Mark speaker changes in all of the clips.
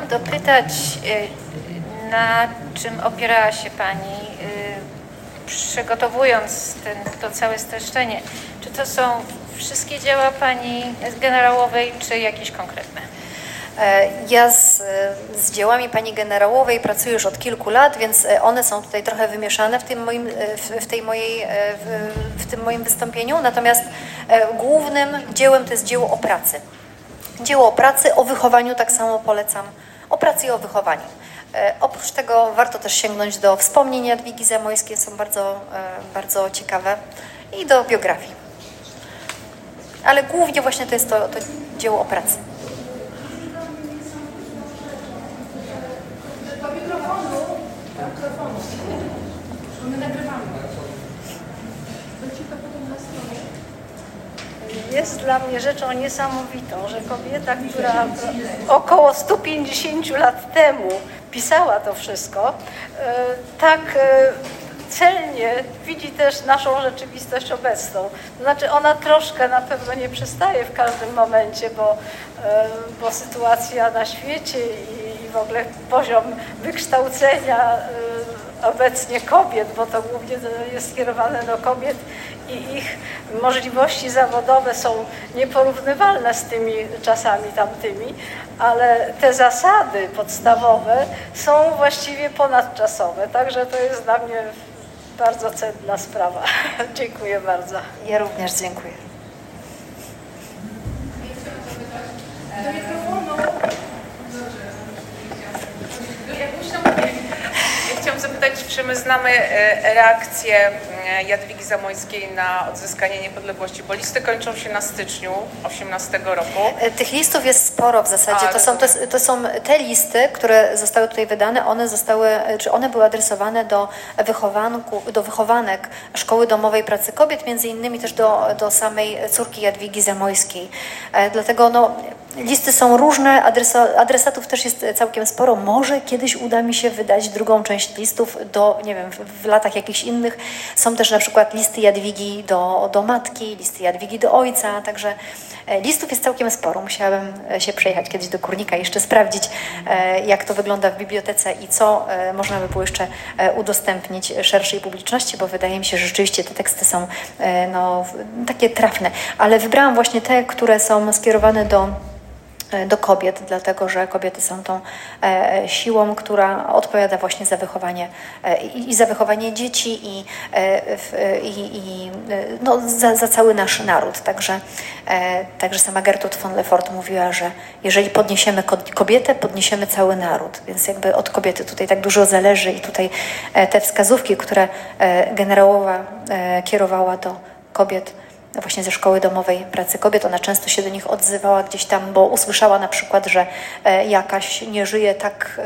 Speaker 1: chciałam dopytać, na czym opierała się Pani, przygotowując to całe streszczenie. Czy to są wszystkie dzieła Pani generałowej, czy jakieś konkretne?
Speaker 2: Ja z dziełami pani generałowej pracuję już od kilku lat, więc one są tutaj trochę wymieszane w tym moim wystąpieniu. Natomiast głównym dziełem to jest dzieło o pracy. Dzieło o pracy, o wychowaniu tak samo polecam. O pracy i o wychowaniu. Oprócz tego warto też sięgnąć do wspomnień Jadwigi Zamojskiej, są bardzo, bardzo ciekawe, i do biografii. Ale głównie właśnie to jest to dzieło o pracy.
Speaker 3: Jest dla mnie rzeczą niesamowitą, że kobieta, która około 150 lat temu pisała to wszystko, tak celnie widzi też naszą rzeczywistość obecną. To znaczy ona troszkę na pewno nie przystaje w każdym momencie, bo sytuacja na świecie i w ogóle poziom wykształcenia obecnie kobiet, bo to głównie jest skierowane do kobiet i ich możliwości zawodowe są nieporównywalne z tymi czasami tamtymi, ale te zasady podstawowe są właściwie ponadczasowe, także to jest dla mnie bardzo cenna sprawa. Dziękuję bardzo.
Speaker 2: Ja również dziękuję.
Speaker 4: Do mikrofonu.
Speaker 5: Chciałam zapytać, czy my znamy reakcję Jadwigi Zamojskiej na odzyskanie niepodległości, bo listy kończą się na styczniu 18 roku.
Speaker 2: Tych listów jest sporo w zasadzie. To są te listy, które zostały tutaj wydane, one były adresowane do wychowanek Szkoły Domowej Pracy Kobiet, między innymi też do samej córki Jadwigi Zamojskiej. Dlatego listy są różne, adresatów też jest całkiem sporo. Może kiedyś uda mi się wydać drugą część listów nie wiem, w latach jakichś innych. Są też na przykład listy Jadwigi do matki, listy Jadwigi do ojca, także listów jest całkiem sporo. Musiałabym się przejechać kiedyś do Kurnika i jeszcze sprawdzić, jak to wygląda w bibliotece i co można by było jeszcze udostępnić szerszej publiczności, bo wydaje mi się, że rzeczywiście te teksty są takie trafne. Ale wybrałam właśnie te, które są skierowane do kobiet, dlatego że kobiety są tą siłą, która odpowiada właśnie za wychowanie i za wychowanie dzieci za cały nasz naród. Także sama Gertrud von Lefort mówiła, że jeżeli podniesiemy kobietę, podniesiemy cały naród. Więc jakby od kobiety tutaj tak dużo zależy i tutaj te wskazówki, które generałowa kierowała do kobiet właśnie ze Szkoły Domowej Pracy Kobiet. Ona często się do nich odzywała gdzieś tam, bo usłyszała na przykład, że jakaś nie żyje tak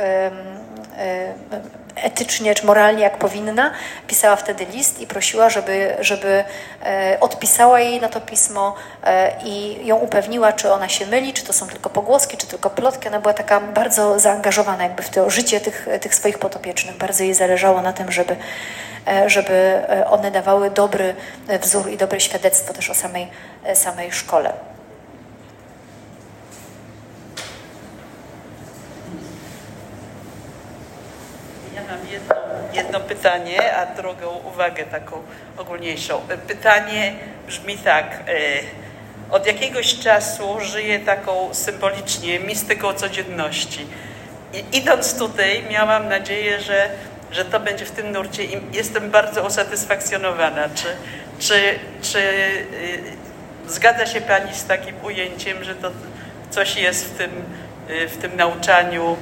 Speaker 2: etycznie czy moralnie jak powinna. Pisała wtedy list i prosiła, żeby odpisała jej na to pismo i ją upewniła, czy ona się myli, czy to są tylko pogłoski, czy tylko plotki. Ona była taka bardzo zaangażowana jakby w to życie tych swoich podopiecznych. Bardzo jej zależało na tym, żeby one dawały dobry wzór i dobre świadectwo też o samej szkole.
Speaker 6: Ja mam jedno pytanie, a drugą uwagę taką ogólniejszą. Pytanie brzmi tak. Od jakiegoś czasu żyję taką symbolicznie mistyką codzienności. I idąc tutaj miałam nadzieję, że to będzie w tym nurcie i jestem bardzo usatysfakcjonowana. Czy zgadza się Pani z takim ujęciem, że to coś jest w tym nauczaniu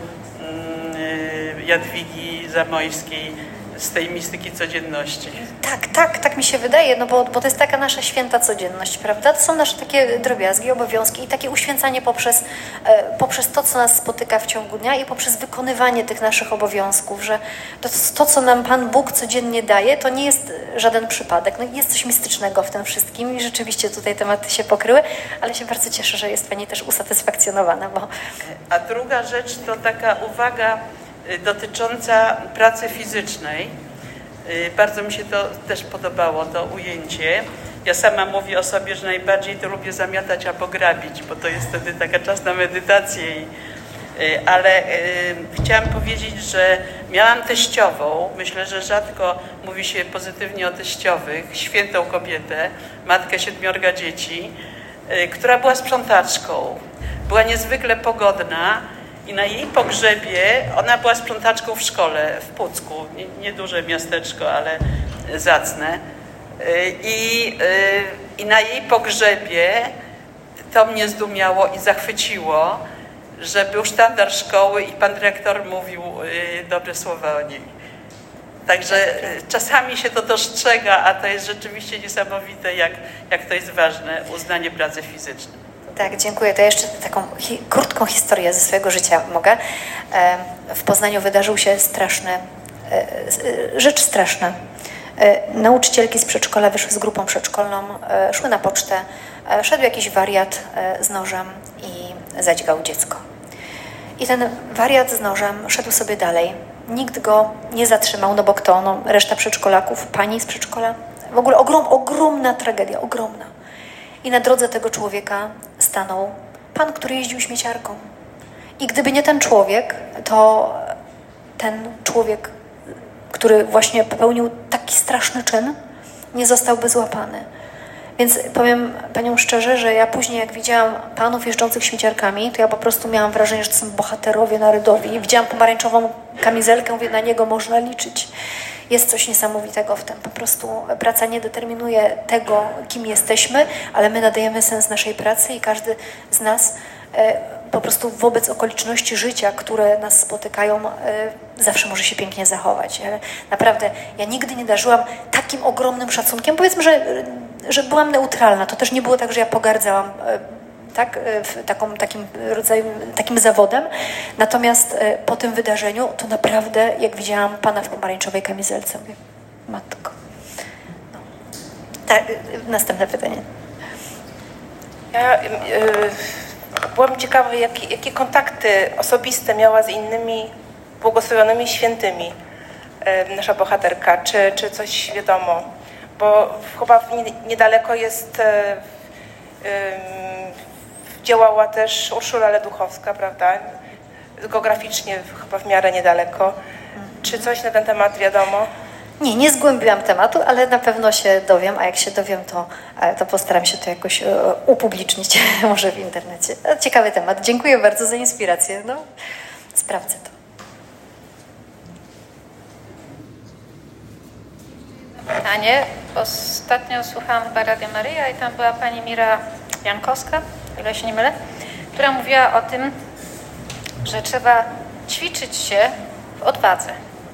Speaker 6: Jadwigi Zamojskiej z tej mistyki codzienności?
Speaker 2: Tak mi się wydaje, bo to jest taka nasza święta codzienność, prawda? To są nasze takie drobiazgi, obowiązki i takie uświęcanie poprzez to, co nas spotyka w ciągu dnia i poprzez wykonywanie tych naszych obowiązków, że to, co nam Pan Bóg codziennie daje, to nie jest żaden przypadek. Jest coś mistycznego w tym wszystkim i rzeczywiście tutaj tematy się pokryły, ale się bardzo cieszę, że jest Pani też usatysfakcjonowana.
Speaker 6: A druga rzecz to taka uwaga dotycząca pracy fizycznej. Bardzo mi się to też podobało, to ujęcie. Ja sama mówię o sobie, że najbardziej to lubię zamiatać albo grabić, bo to jest wtedy taka czas na medytację. ale chciałam powiedzieć, że miałam teściową, myślę, że rzadko mówi się pozytywnie o teściowych, świętą kobietę, matkę 7 dzieci, która była sprzątaczką. Była niezwykle pogodna i na jej pogrzebie, ona była sprzątaczką w szkole w Pucku, nieduże miasteczko, ale zacne. I na jej pogrzebie to mnie zdumiało i zachwyciło, że był sztandar szkoły i pan dyrektor mówił dobre słowa o niej. Także czasami się to dostrzega, a to jest rzeczywiście niesamowite, jak to jest ważne, uznanie pracy fizycznej.
Speaker 2: Tak, dziękuję. To jeszcze taką krótką historię ze swojego życia mogę. W Poznaniu wydarzył się rzecz straszna. Nauczycielki z przedszkola wyszły z grupą przedszkolną, szły na pocztę, szedł jakiś wariat z nożem i zadźgał dziecko. I ten wariat z nożem szedł sobie dalej. Nikt go nie zatrzymał, no bo kto? No, reszta przedszkolaków, pani z przedszkola. W ogóle ogromna tragedia, ogromna. I na drodze tego człowieka stanął pan, który jeździł śmieciarką. I gdyby nie ten człowiek, to ten człowiek, który właśnie popełnił taki straszny czyn, nie zostałby złapany. Więc powiem paniom szczerze, że ja później jak widziałam panów jeżdżących śmieciarkami, to ja po prostu miałam wrażenie, że to są bohaterowie narodowi. I widziałam pomarańczową kamizelkę, mówię, na niego można liczyć. Jest coś niesamowitego w tym. Po prostu praca nie determinuje tego, kim jesteśmy, ale my nadajemy sens naszej pracy i każdy z nas po prostu wobec okoliczności życia, które nas spotykają, zawsze może się pięknie zachować. Ale naprawdę ja nigdy nie darzyłam takim ogromnym szacunkiem. Powiedzmy, że byłam neutralna. To też nie było tak, że ja pogardzałam tak, takim zawodem. Natomiast po tym wydarzeniu to naprawdę, jak widziałam pana w pomarańczowej kamizelce, mówię, matko. No. Tak, następne pytanie.
Speaker 7: Ja byłam ciekawa, jakie kontakty osobiste miała z innymi błogosławionymi świętymi nasza bohaterka, czy coś wiadomo, bo chyba niedaleko jest działała też Urszula Leduchowska, prawda? Geograficznie chyba w miarę niedaleko. Czy coś na ten temat wiadomo?
Speaker 2: Nie zgłębiłam tematu, ale na pewno się dowiem, a jak się dowiem, to postaram się to jakoś upublicznić, może w internecie. Ciekawy temat. Dziękuję bardzo za inspirację. No, sprawdzę to.
Speaker 1: Pytanie. Ostatnio słuchałam chyba Radia Maryja i tam była pani Mira Jankowska, o ile się nie mylę, która mówiła o tym, że trzeba ćwiczyć się w odwadze.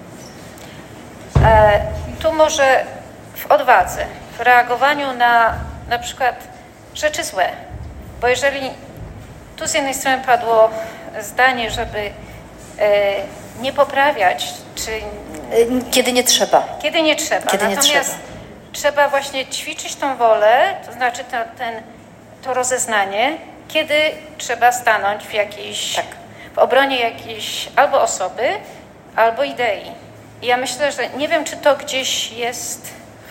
Speaker 1: Tu może w odwadze, w reagowaniu na przykład rzeczy złe, bo jeżeli tu z jednej strony padło zdanie, żeby nie poprawiać, czy
Speaker 2: kiedy nie trzeba.
Speaker 1: Kiedy nie trzeba. Natomiast trzeba właśnie ćwiczyć tą wolę, to znaczy to rozeznanie, kiedy trzeba stanąć w obronie jakiejś albo osoby, albo idei. I ja myślę, że nie wiem, czy to gdzieś jest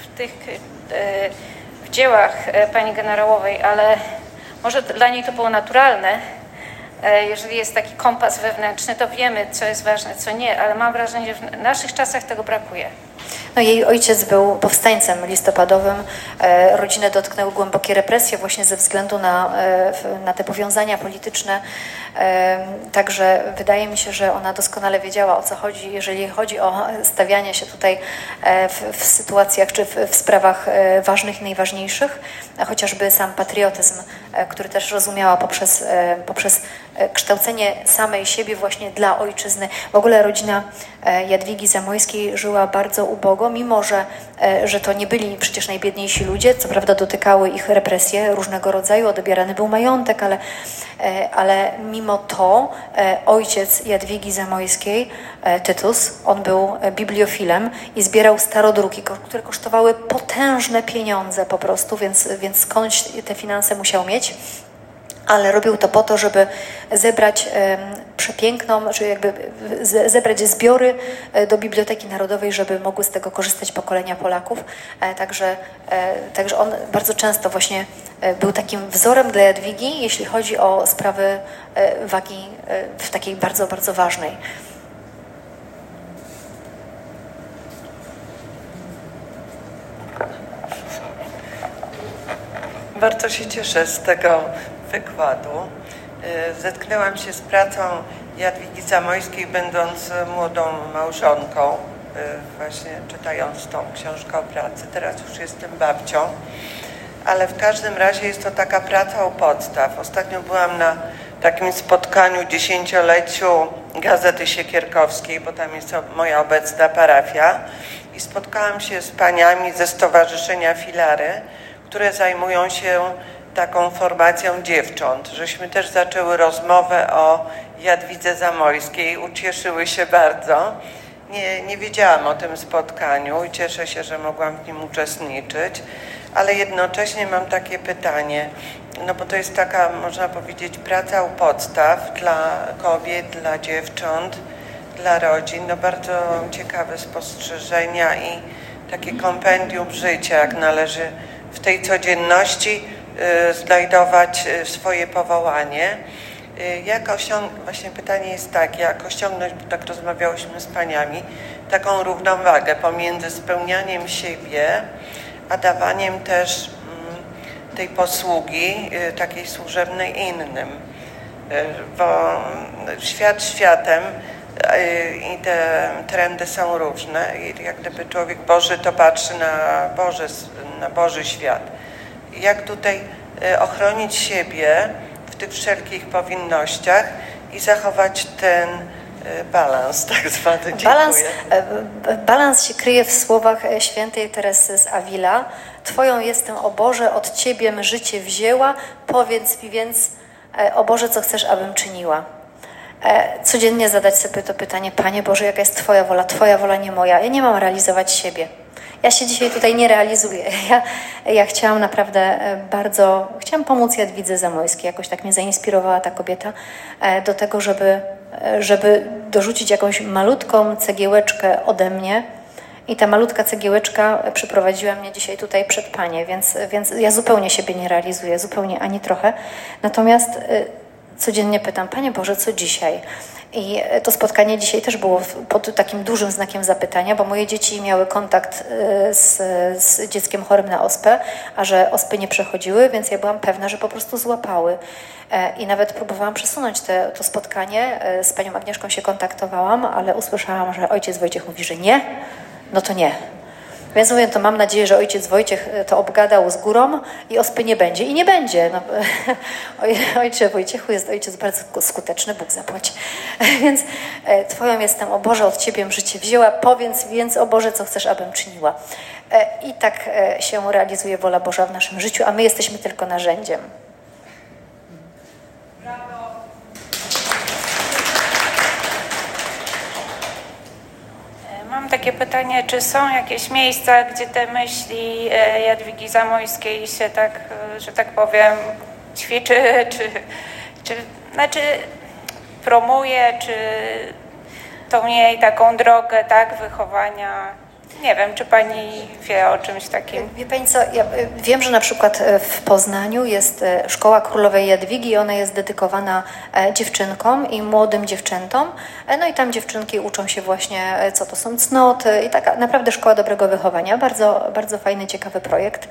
Speaker 1: w dziełach pani generałowej, ale może dla niej to było naturalne. Jeżeli jest taki kompas wewnętrzny, to wiemy, co jest ważne, co nie, ale mam wrażenie, że w naszych czasach tego brakuje.
Speaker 2: No, jej ojciec był powstańcem listopadowym. Rodzinę dotknęły głębokie represje właśnie ze względu na te powiązania polityczne. Także wydaje mi się, że ona doskonale wiedziała, o co chodzi, jeżeli chodzi o stawianie się tutaj w sytuacjach czy w sprawach ważnych i najważniejszych, chociażby sam patriotyzm, który też rozumiała poprzez kształcenie samej siebie właśnie dla ojczyzny. W ogóle rodzina Jadwigi Zamojskiej żyła bardzo ubogo, mimo że to nie byli przecież najbiedniejsi ludzie, co prawda dotykały ich represje różnego rodzaju, odbierany był majątek, ale mimo to ojciec Jadwigi Zamojskiej, Tytus, on był bibliofilem i zbierał starodruki, które kosztowały potężne pieniądze po prostu, więc skądś te finanse musiał mieć. ale robił to po to, żeby zebrać przepiękną, czy jakby zebrać zbiory do Biblioteki Narodowej, żeby mogły z tego korzystać pokolenia Polaków. Także on bardzo często właśnie był takim wzorem dla Jadwigi, jeśli chodzi o sprawy wagi w takiej bardzo, bardzo ważnej.
Speaker 8: Bardzo się cieszę z tego wykładu. Zetknęłam się z pracą Jadwigi Zamojskiej, będąc młodą małżonką, właśnie czytając tą książkę o pracy. Teraz już jestem babcią, ale w każdym razie jest to taka praca u podstaw. Ostatnio byłam na takim spotkaniu 10-leciu Gazety Siekierkowskiej, bo tam jest moja obecna parafia, i spotkałam się z paniami ze Stowarzyszenia Filary, które zajmują się taką formacją dziewcząt. Żeśmy też zaczęły rozmowę o Jadwidze Zamojskiej, ucieszyły się bardzo. Nie wiedziałam o tym spotkaniu i cieszę się, że mogłam w nim uczestniczyć, ale jednocześnie mam takie pytanie, no bo to jest taka, można powiedzieć, praca u podstaw dla kobiet, dla dziewcząt, dla rodzin, no bardzo ciekawe spostrzeżenia i takie kompendium życia, jak należy w tej codzienności znajdować swoje powołanie. Właśnie pytanie jest takie, jak osiągnąć, bo tak rozmawiałyśmy z paniami, taką równowagę pomiędzy spełnianiem siebie, a dawaniem też tej posługi takiej służebnej innym. Bo świat światem i te trendy są różne i jak gdyby człowiek Boży to patrzy na Boży świat. Jak tutaj ochronić siebie w tych wszelkich powinnościach i zachować ten balans tak zwany.
Speaker 2: Balans się kryje w słowach świętej Teresy z Avila. Twoją jestem, o Boże, od Ciebie życie wzięła, powiedz mi więc, o Boże, co chcesz, abym czyniła. Codziennie zadać sobie to pytanie, Panie Boże, jaka jest Twoja wola, nie moja. Ja nie mam realizować siebie. Ja się dzisiaj tutaj nie realizuję. Ja chciałam naprawdę chciałam pomóc Jadwidze Zamojskiej. Jakoś tak mnie zainspirowała ta kobieta do tego, żeby dorzucić jakąś malutką cegiełeczkę ode mnie. I ta malutka cegiełeczka przyprowadziła mnie dzisiaj tutaj przed Panie, więc ja zupełnie siebie nie realizuję, zupełnie ani trochę. Natomiast codziennie pytam, Panie Boże, co dzisiaj? I to spotkanie dzisiaj też było pod takim dużym znakiem zapytania, bo moje dzieci miały kontakt z dzieckiem chorym na ospę, a że ospy nie przechodziły, więc ja byłam pewna, że po prostu złapały. I nawet próbowałam przesunąć to spotkanie, z panią Agnieszką się kontaktowałam, ale usłyszałam, że ojciec Wojciech mówi, że nie, no to nie. Więc mówię, to mam nadzieję, że ojciec Wojciech to obgadał z górą i ospy nie będzie. I nie będzie. No, ojcze Wojciechu jest ojciec bardzo skuteczny, Bóg zapłać. Więc Twoją jestem, o Boże, od Ciebie życie wzięła, powiedz więc, o Boże, co chcesz, abym czyniła. I tak się realizuje wola Boża w naszym życiu, a my jesteśmy tylko narzędziem.
Speaker 1: Mam takie pytanie, czy są jakieś miejsca, gdzie te myśli Jadwigi Zamojskiej się tak, że tak powiem, ćwiczy, czy znaczy promuje, czy tą jej taką drogę, tak, wychowania? Nie wiem, czy Pani wie o czymś takim?
Speaker 2: Wie Pani co, ja wiem, że na przykład w Poznaniu jest Szkoła Królowej Jadwigi i ona jest dedykowana dziewczynkom i młodym dziewczętom. No i tam dziewczynki uczą się właśnie, co to są cnoty i taka naprawdę szkoła dobrego wychowania. Bardzo, bardzo fajny, ciekawy projekt.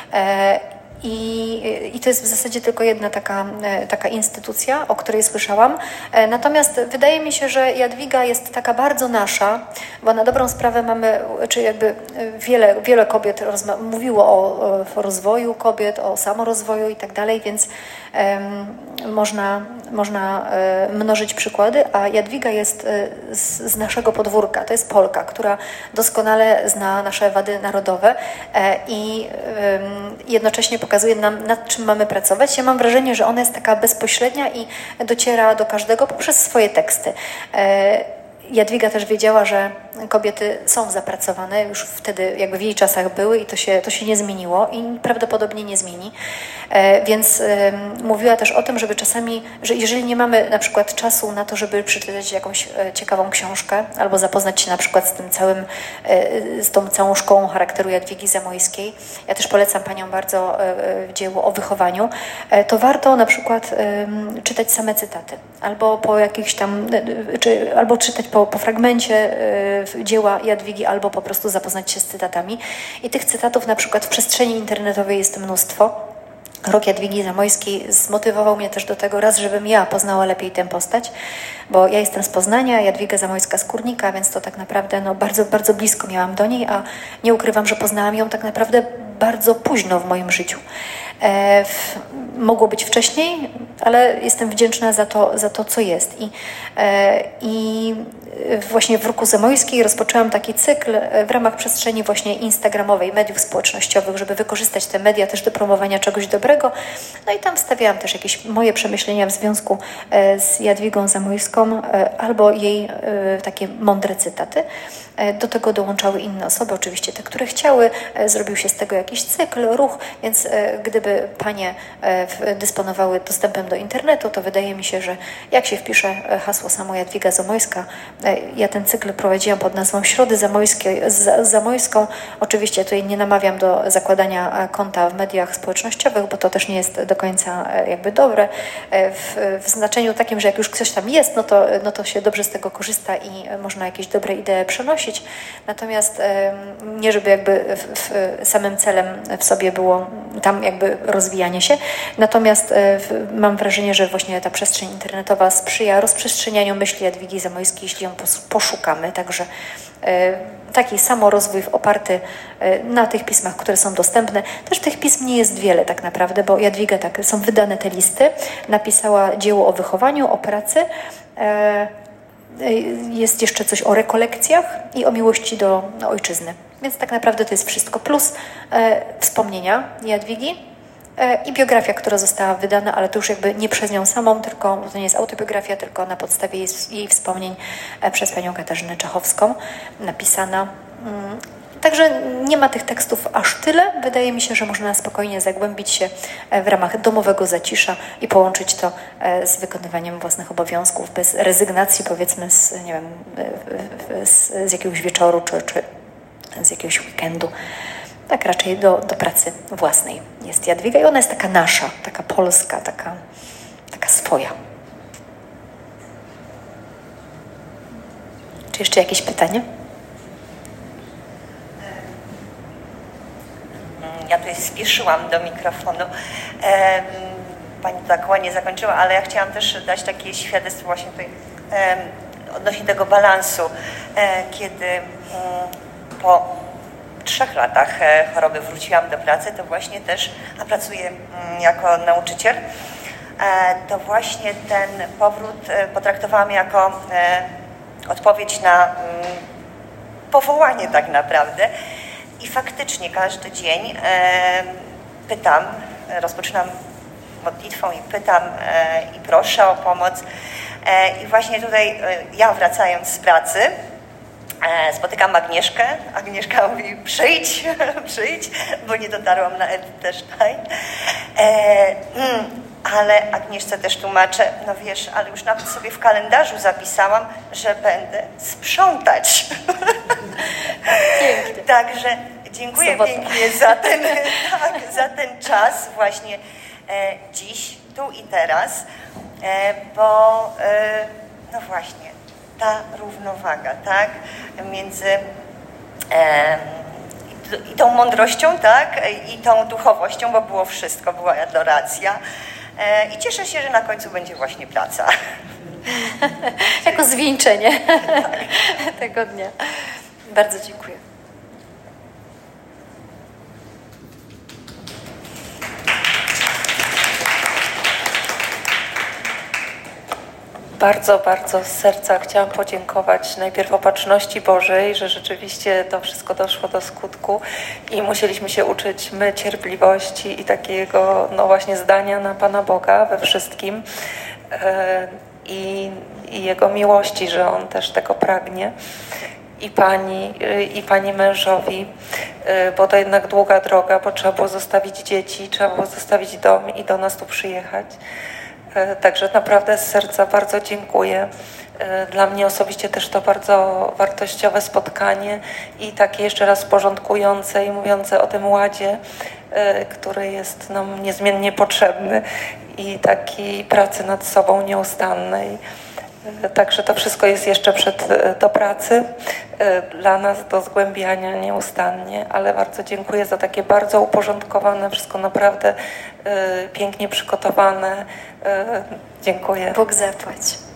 Speaker 2: I to jest w zasadzie tylko jedna taka instytucja, o której słyszałam. Natomiast wydaje mi się, że Jadwiga jest taka bardzo nasza, bo na dobrą sprawę mamy, czy jakby wiele kobiet mówiło o rozwoju kobiet, o samorozwoju i tak dalej, więc można mnożyć przykłady, a Jadwiga jest z naszego podwórka. To jest Polka, która doskonale zna nasze wady narodowe i jednocześnie pokazuje nam, nad czym mamy pracować. Ja mam wrażenie, że ona jest taka bezpośrednia i dociera do każdego poprzez swoje teksty. Jadwiga też wiedziała, że kobiety są zapracowane, już wtedy jakby w jej czasach były i to się nie zmieniło i prawdopodobnie nie zmieni. Więc mówiła też o tym, żeby czasami, że jeżeli nie mamy na przykład czasu na to, żeby przeczytać jakąś ciekawą książkę albo zapoznać się na przykład z tą całą szkołą charakteru Jadwigi Zamojskiej, ja też polecam Panią bardzo dzieło o wychowaniu, to warto na przykład czytać same cytaty albo po jakichś tam, albo czytać po fragmencie dzieła Jadwigi, albo po prostu zapoznać się z cytatami. I tych cytatów na przykład w przestrzeni internetowej jest mnóstwo. Rok Jadwigi Zamojskiej zmotywował mnie też do tego raz, żebym ja poznała lepiej tę postać, bo ja jestem z Poznania, Jadwiga Zamojska z Kurnika, więc to tak naprawdę bardzo, bardzo blisko miałam do niej, a nie ukrywam, że poznałam ją tak naprawdę bardzo późno w moim życiu. Mogło być wcześniej, ale jestem wdzięczna za to co jest. I właśnie w Roku Zamojskiej rozpoczęłam taki cykl w ramach przestrzeni właśnie instagramowej, mediów społecznościowych, żeby wykorzystać te media też do promowania czegoś dobrego. No i tam wstawiałam też jakieś moje przemyślenia w związku z Jadwigą Zamojską albo jej takie mądre cytaty. Do tego dołączały inne osoby, oczywiście te, które chciały. Zrobił się z tego jakiś cykl, ruch, więc gdyby Panie dysponowały dostępem do internetu, to wydaje mi się, że jak się wpisze hasło samo Jadwiga Zamojska, ja ten cykl prowadziłam pod nazwą Środy Zamojską. Oczywiście tutaj nie namawiam do zakładania konta w mediach społecznościowych, bo to też nie jest do końca jakby dobre. W znaczeniu takim, że jak już ktoś tam jest, no to się dobrze z tego korzysta i można jakieś dobre idee przenosić. Natomiast nie żeby jakby samym celem w sobie było tam jakby rozwijanie się. Natomiast mam wrażenie, że właśnie ta przestrzeń internetowa sprzyja rozprzestrzenianiu myśli Jadwigi Zamojskiej, jeśli ją poszukamy. Także taki samorozwój oparty na tych pismach, które są dostępne. Też tych pism nie jest wiele tak naprawdę, bo Jadwiga, są wydane te listy, napisała dzieło o wychowaniu, o pracy. Jest jeszcze coś o rekolekcjach i o miłości do ojczyzny. Więc tak naprawdę to jest wszystko. Plus wspomnienia Jadwigi i biografia, która została wydana, ale to już jakby nie przez nią samą, tylko to nie jest autobiografia, tylko na podstawie jej wspomnień przez panią Katarzynę Czachowską napisana. Także nie ma tych tekstów aż tyle. Wydaje mi się, że można spokojnie zagłębić się w ramach domowego zacisza i połączyć to z wykonywaniem własnych obowiązków, bez rezygnacji, powiedzmy, z jakiegoś wieczoru czy z jakiegoś weekendu. Tak raczej do pracy własnej jest Jadwiga i ona jest taka nasza, taka polska, taka swoja. Czy jeszcze jakieś pytanie?
Speaker 9: Ja tutaj spieszyłam do mikrofonu. Pani tak ładnie zakończyła, ale ja chciałam też dać takie świadectwo właśnie tutaj odnośnie tego balansu, kiedy po 3 latach choroby wróciłam do pracy, to właśnie też, a pracuję jako nauczyciel, to właśnie ten powrót potraktowałam jako odpowiedź na powołanie tak naprawdę. I faktycznie każdy dzień pytam, rozpoczynam modlitwą i pytam i proszę o pomoc. I właśnie tutaj ja wracając z pracy spotykam Agnieszkę. Agnieszka mówi przyjdź, bo nie dotarłam na Edytę Stein. Ale Agnieszce też tłumaczę, no wiesz, ale już nawet sobie w kalendarzu zapisałam, że będę sprzątać. Pięknie. Także dziękuję pięknie za ten czas właśnie dziś, tu i teraz, bo no właśnie ta równowaga, tak, między i tą mądrością, tak, i tą duchowością, bo było wszystko, była adoracja. I cieszę się, że na końcu będzie właśnie praca.
Speaker 2: Jako zwieńczenie tego dnia. Bardzo dziękuję.
Speaker 7: Bardzo, bardzo z serca chciałam podziękować najpierw Opatrzności Bożej, że rzeczywiście to wszystko doszło do skutku i musieliśmy się uczyć my cierpliwości i takiego no właśnie zdania na Pana Boga we wszystkim.
Speaker 10: i Jego miłości, że On też tego pragnie. I pani mężowi, bo to jednak długa droga, bo trzeba było zostawić dzieci, trzeba było zostawić dom i do nas tu przyjechać. Także naprawdę z serca bardzo dziękuję. Dla mnie osobiście też to bardzo wartościowe spotkanie i takie jeszcze raz porządkujące i mówiące o tym ładzie, który jest nam niezmiennie potrzebny i takiej pracy nad sobą nieustannej. Także to wszystko jest jeszcze do pracy dla nas, do zgłębiania nieustannie, ale bardzo dziękuję za takie bardzo uporządkowane, wszystko naprawdę pięknie przygotowane. Dziękuję.
Speaker 2: Bóg zapłać.